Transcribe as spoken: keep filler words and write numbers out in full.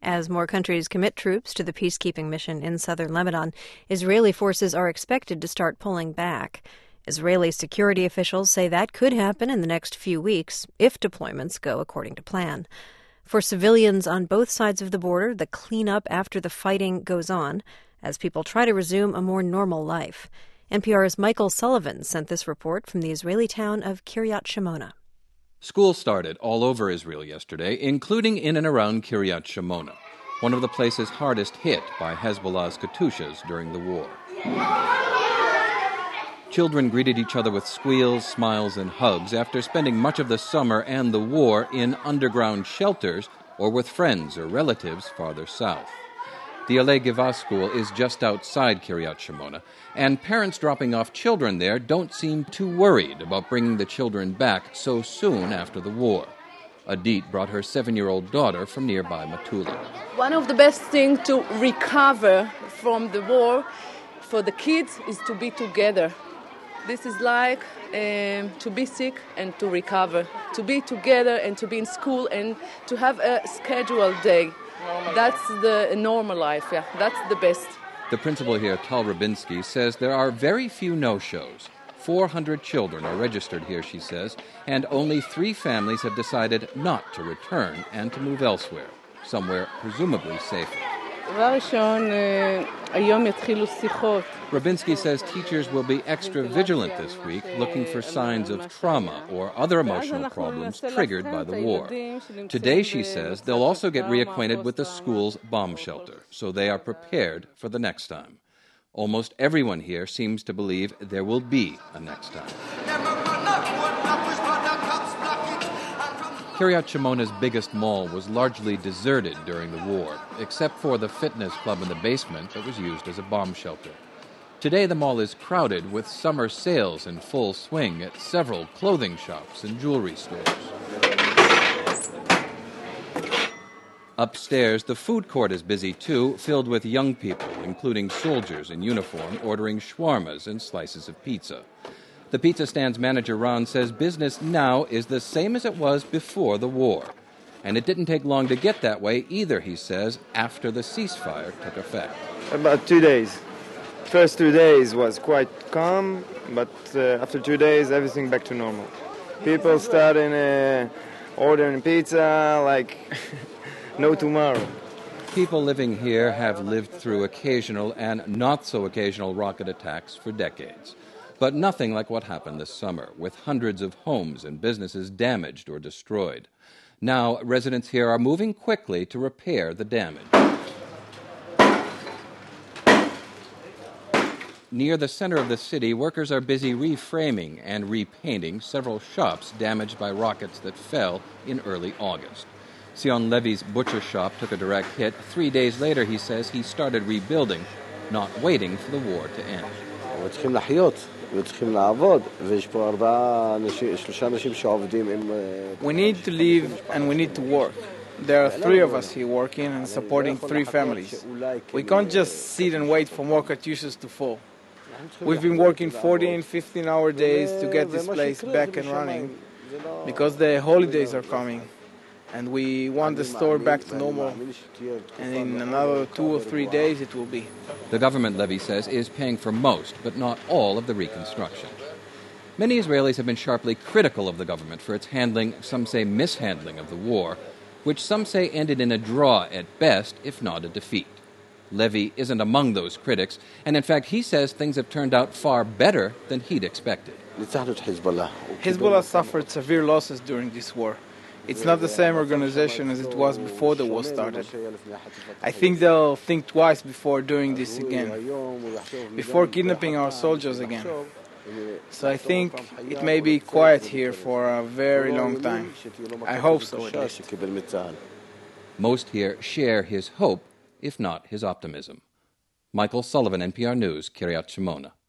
As more countries commit troops to the peacekeeping mission in southern Lebanon, Israeli forces are expected to start pulling back. Israeli security officials say that could happen in the next few weeks if deployments go according to plan. For civilians on both sides of the border, the cleanup after the fighting goes on as people try to resume a more normal life. N P R's Michael Sullivan sent this report from the Israeli town of Kiryat Shimona. School started all over Israel yesterday, including in and around Kiryat Shimona, one of the places hardest hit by Hezbollah's Katyushas during the war. Children greeted each other with squeals, smiles, and hugs after spending much of the summer and the war in underground shelters or with friends or relatives farther south. The Alei Geva school is just outside Kiryat Shimona, and parents dropping off children there don't seem too worried about bringing the children back so soon after the war. Adit brought her seven-year-old daughter from nearby Metula. One of the best things to recover from the war for the kids is to be together. This is like um, to be sick and to recover, to be together and to be in school and to have a scheduled day. That's the normal life, yeah. That's the best. The principal here, Tal Rabinsky, says there are very few no-shows. four hundred children are registered here, she says, and only three families have decided not to return and to move elsewhere, somewhere presumably safer. Rabinsky says teachers will be extra vigilant this week, looking for signs of trauma or other emotional problems triggered by the war. Today, she says, they'll also get reacquainted with the school's bomb shelter, so they are prepared for the next time. Almost everyone here seems to believe there will be a next time. Kiryat Shimona's biggest mall was largely deserted during the war, except for the fitness club in the basement that was used as a bomb shelter. Today the mall is crowded with summer sales in full swing at several clothing shops and jewelry stores. Upstairs, the food court is busy too, filled with young people, including soldiers in uniform, ordering shawarmas and slices of pizza. The pizza stand's manager, Ron, says business now is the same as it was before the war. And it didn't take long to get that way either, he says, after the ceasefire took effect. About two days. First two days was quite calm, but uh, after two days, everything back to normal. People started uh, ordering pizza like no tomorrow. People living here have lived through occasional and not-so-occasional rocket attacks for decades. But nothing like what happened this summer, with hundreds of homes and businesses damaged or destroyed. Now, residents here are moving quickly to repair the damage. Near the center of the city, workers are busy reframing and repainting several shops damaged by rockets that fell in early August. Sion Levy's butcher shop took a direct hit. Three days later, he says, he started rebuilding, not waiting for the war to end. We need to live and we need to work. There are three of us here working and supporting three families. We can't just sit and wait for more Katyushas to fall. We've been working fourteen, fifteen-hour days to get this place back and running because the holidays are coming. And we want the store back to normal. And in another two or three days it will be. The government, Levy says, is paying for most, but not all of the reconstruction. Many Israelis have been sharply critical of the government for its handling, some say mishandling, of the war, which some say ended in a draw at best, if not a defeat. Levy isn't among those critics, and in fact he says things have turned out far better than he'd expected. Hezbollah suffered severe losses during this war. It's not the same organization as it was before the war started. I think they'll think twice before doing this again, before kidnapping our soldiers again. So I think it may be quiet here for a very long time. I hope so, at least. Most here share his hope, if not his optimism. Michael Sullivan, N P R News, Kiryat Shimona.